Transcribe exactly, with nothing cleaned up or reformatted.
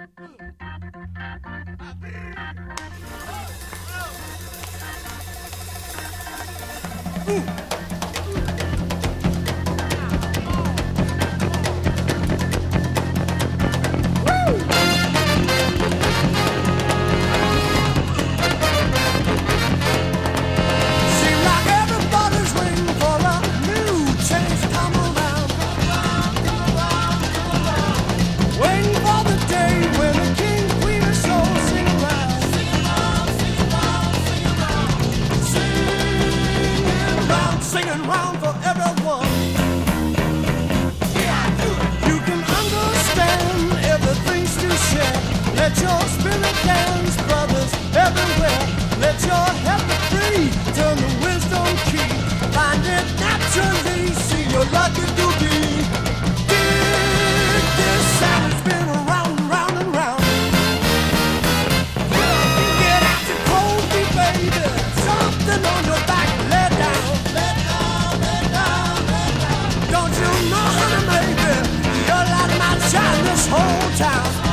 Singing round for everyone. You can understand everything's to share. Let your spirit dance, brothers everywhere. Let your head be free. Turn the wisdom key. Find it naturally. See you're lucky to be. Dig this sound. It's been around and round and round. Get out your cold feet, baby. Something on your back. Let down. Don't you know, honey, baby, you're like my shine this whole town.